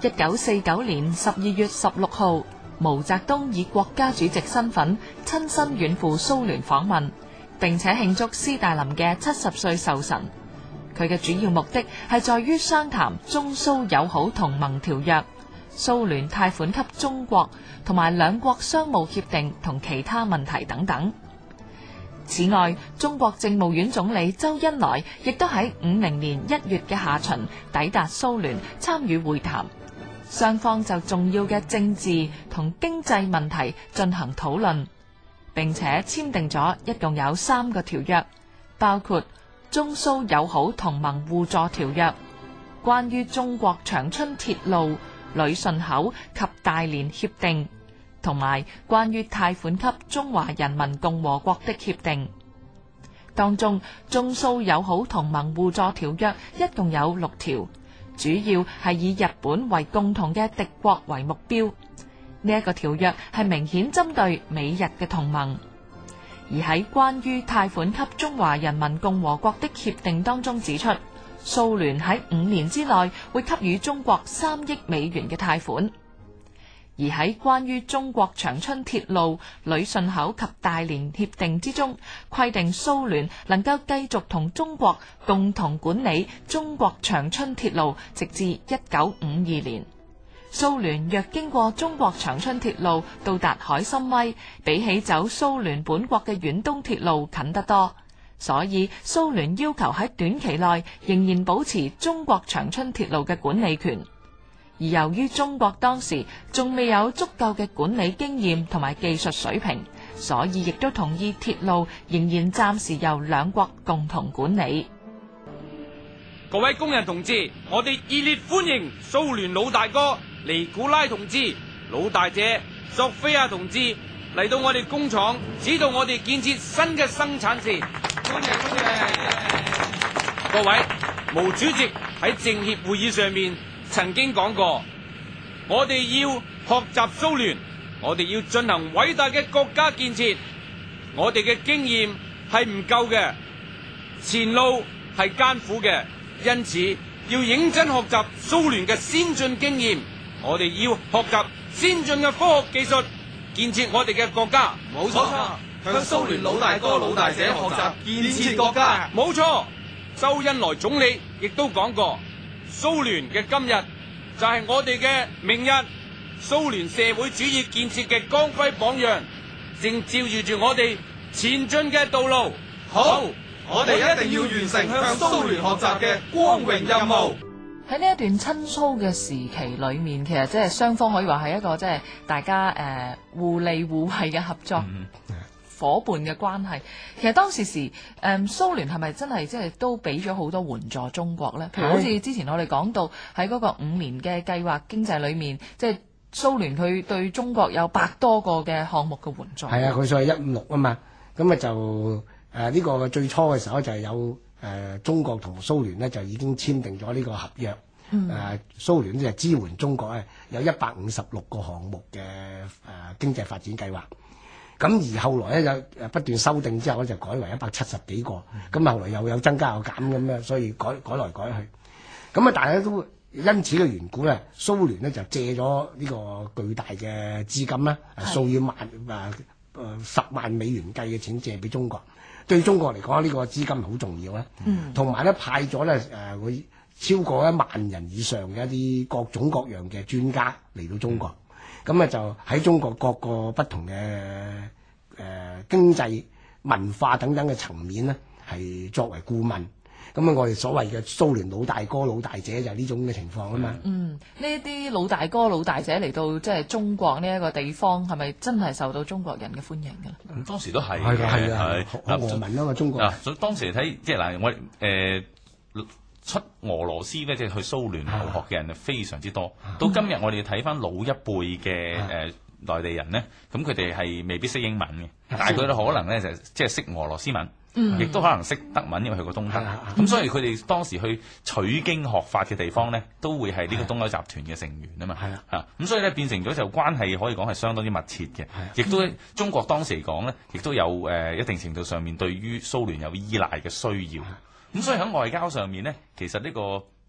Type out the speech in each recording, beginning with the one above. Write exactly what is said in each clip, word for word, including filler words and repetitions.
一九四九年十二月十六號，毛澤東以國家主席身份親身遠赴蘇聯訪問，並且慶祝斯大林嘅七十歲壽辰。佢嘅主要目的係在於商談中蘇友好同盟條約、蘇聯貸款給中國同埋兩國商務協定同其他問題等等。此外，中國政務院總理周恩來亦都喺五零年一月嘅下旬抵達蘇聯參與會談，雙方就重要嘅政治同經濟問題進行討論，並且簽訂咗一共有三個條約，包括中蘇友好同盟互助條約、關於中國長春鐵路、旅順口及大連協定，同埋關於貸款給中華人民共和國的協定。當中，中蘇友好同盟互助條約一共有六條，主要係以日本為共同嘅敵國為目標。呢一個條約係明顯針對美日嘅同盟。而喺關於貸款給中華人民共和國的協定當中指出，蘇聯喺五年之內會給予中國三億美元嘅貸款。而喺關於中國長春鐵路、旅順口及大連協定之中，規定蘇聯能夠繼續同中國共同管理中國長春鐵路，直至一九五二年。蘇聯若經過中國長春鐵路到達海參崴，比起走蘇聯本國嘅遠東鐵路近得多，所以蘇聯要求喺短期內仍然保持中國長春鐵路嘅管理權。而由於中國當時仲未有足夠嘅管理經驗同埋技術水平，所以亦都同意鐵路仍然暫時由兩國共同管理。 各位工人同志，我哋熱烈歡迎蘇聯老大哥尼古拉同志、老大姐索菲亞同志嚟到我哋工廠，指導我哋建設新嘅生產線。歡迎歡迎！各位，毛主席喺政協會議上面曾經講過，我哋要學習蘇聯，我哋要進行偉大嘅國家建設。我哋嘅經驗係唔夠嘅，前路係艱苦嘅，因此要認真學習蘇聯嘅先進經驗。我哋要學習先進嘅科學技術，建設我哋嘅國家。 冇錯，向蘇聯老大哥老大姐學習建設國家。 冇錯，周恩來總理亦都講過，蘇聯嘅今日就係我哋嘅明日。蘇聯社會主義建設嘅光輝榜樣，正照耀住我哋前進嘅道路。 好，我哋一定要完成向蘇聯學習嘅光榮任務。 喺呢一段親蘇嘅時期裏面，其實即係雙方可以話係一個即係大家誒、呃、互利互惠嘅合作、嗯、伙伴嘅關係。其實當時時誒、呃、蘇聯係咪真係即係都俾咗好多援助中國咧？譬如好似之前我哋講到喺嗰個五年嘅計劃經濟裏面，即係蘇聯佢對中國有百多個嘅項目嘅援助。係啊，佢所謂一五六啊嘛，咁啊就誒呢、呃這個最初嘅時候就係有。誒、呃、中國同蘇聯呢就已經簽訂咗呢個合約，誒、嗯呃、蘇聯就支援中國咧有一百五十六個項目嘅誒、呃、經濟發展計劃，咁而後來咧就不斷修訂之後咧就改為一百七十幾個，咁、嗯、後來又有增加又減咁樣，所以改改來改去，咁啊大家都因此嘅緣故咧，蘇聯呢就借咗呢個巨大嘅資金啦，數以萬誒誒十萬美元計嘅錢借俾中國。對中國嚟講，呢、這個資金好重要啦。同埋咧派咗咧誒會超過一萬人以上嘅一啲各種各樣嘅專家嚟到中國，咁咧、嗯、就喺中國各個不同嘅誒、呃、經濟、文化等等嘅層面咧，係作為顧問。咁啊，我哋所謂嘅蘇聯老大哥、老大姐就係呢種嘅情況啊嘛。嗯， 呢啲老大哥、老大姐嚟到即係中國呢一個地方，係咪真係受到中國人嘅歡迎㗎？ 咁、嗯、當時都係嘅，係啊，好和民啊嘛，中國。 嗱、啊，所以當時嚟睇，即係嗱，我誒、呃、出俄羅斯咧，即、就、係、是、去蘇聯留學嘅人係非常之多。啊、到今日我哋睇翻老一輩嘅誒內地人咧，咁佢哋係未必識英文嘅，啊、但係佢哋可能咧就即係識俄羅斯文。嗯，亦都可能識德文，因為去過東德，咁、嗯、所以佢哋當時去取經學法嘅地方咧，都會係呢個東歐集團嘅成員啊嘛，係啊，嚇，咁所以咧變成咗就關係可以講係相當之密切嘅，亦都中國當時嚟講咧，亦都有誒、呃、一定程度上面對於蘇聯有依賴嘅需要，咁所以喺外交上面咧，其實呢、這個誒、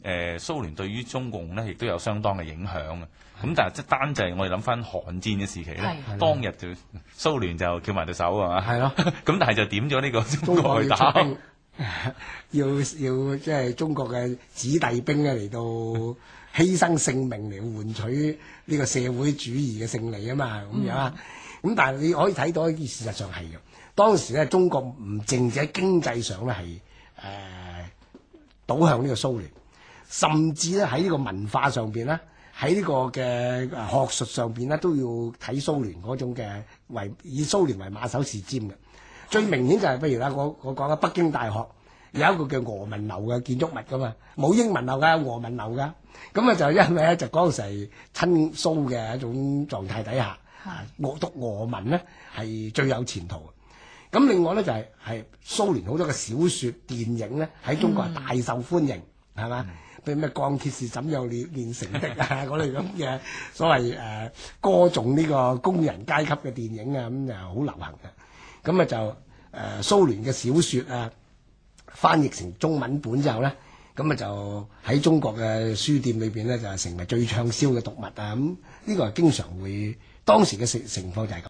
誒蘇聯對於中共咧亦都有相當嘅影響嘅。咁但係即係單就係我哋諗翻韓戰嘅時期咧，當日就蘇聯就翹埋對手係嘛？係咯。咁但係就點咗呢個中國去打， 要要即係中國嘅子弟兵咧嚟到犧牲性命嚟換取呢個社會主義嘅勝利啊嘛，咁樣啊。咁、嗯、但係你可以睇到一啲事實上係嘅，當時咧中國唔淨止喺經濟上咧係誒倒向呢個蘇聯，甚至咧喺呢個文化上邊咧，喺呢個嘅學術上邊咧都要睇蘇聯嗰種嘅為以蘇聯為馬首是瞻嘅。最明顯就係、是、譬如啦，我我講嘅北京大學有一個叫俄文樓嘅建築物噶嘛，冇英文樓㗎，俄文樓㗎。咁啊就因為咧就嗰陣時係親蘇嘅一種狀態底下。我讀俄文咧係最有前途嘅。咁另外咧就係係蘇聯好多嘅小説、電影咧喺中國係大受歡迎，係嘛？譬如咩鋼鐵是怎樣煉煉成的啊嗰類咁嘅所謂誒、呃、歌頌呢個工人階級嘅電影啊，咁就好流行嘅。咁啊就誒、呃、蘇聯嘅小説啊翻譯成中文本之後咧，咁啊就喺中國嘅書店裏邊咧就成為最暢銷嘅讀物啊。咁呢個係經常會。當時嘅情情況就係咁。